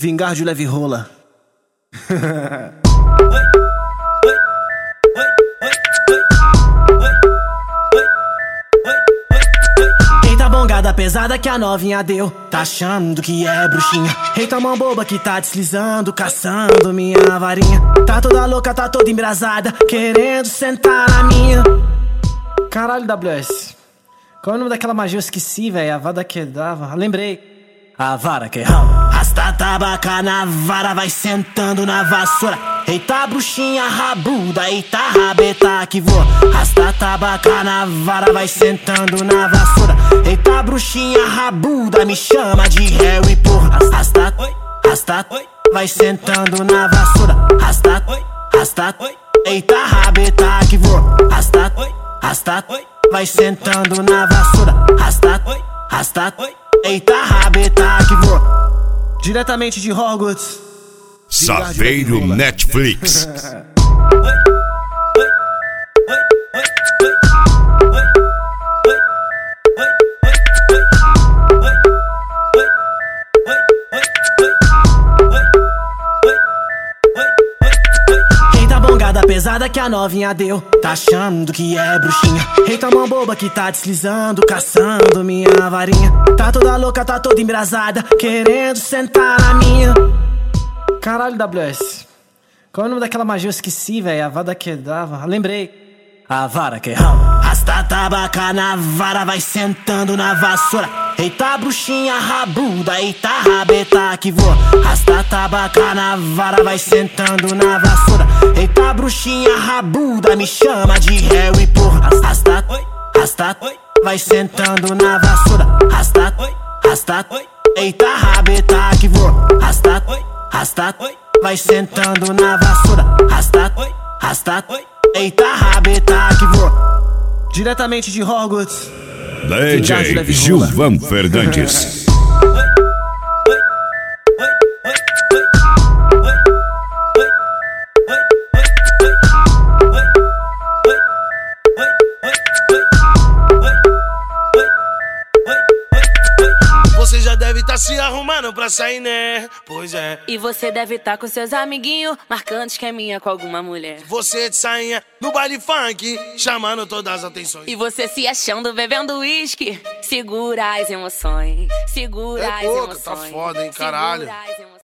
Vingar de leve rola. Eita bongada pesada que a novinha deu, tá achando que é bruxinha. Eita mão boba que tá deslizando, caçando minha varinha. Tá toda louca, tá toda embrasada, querendo sentar na minha. Caralho, WS, qual é o nome daquela magia? Eu esqueci, velho. A vara que dava. Lembrei. A vara que rala. Rasta tabaca na vara, vai sentando na vassoura. Eita bruxinha rabuda, eita rabeta que voa. Rasta tabaca na vara, vai sentando na vassoura. Eita bruxinha rabuda, me chama de réu e porra. Rasta, vai sentando na vassoura. Rasta, eita rabeta que voa. Rasta, vai sentando na vassoura. Rasta, eita rabeta que voa. Diretamente de Hogwarts, Saveiro Netflix. Eita bongada pesada que a novinha deu, tá achando que é bruxinha. Eita mão boba que tá deslizando, caçando minha varinha. Tá toda louca, tá toda embrasada, querendo sentar na minha. Caralho, WS, qual é o nome daquela magia? Eu esqueci, velho. A vara que dava. Lembrei. A vara que rala. Rasta tabaca na vara, vai sentando na vassoura. Eita bruxinha rabuda, eita rabeta que voa. Rasta tabaca na vara, vai sentando na vassoura. Eita bruxinha rabuda, me chama de réu e porra. Rasta, vai sentando na vassoura. Rasta, eita rabeta que voa. Rasta, vai sentando na vassoura. Rasta, eita rabeta que voa. Diretamente de Hogwarts, DJ Gilvan Fernandes. Você já deve tá se arrumando pra sair, né? Pois é. E você deve tá com seus amiguinhos, marcando esqueminha com alguma mulher. Você de sainha no baile funk, chamando todas as atenções. E você se achando bebendo uísque. Segura as emoções, segura as pouco, emoções. tá foda, hein, caralho. Segura as emoções.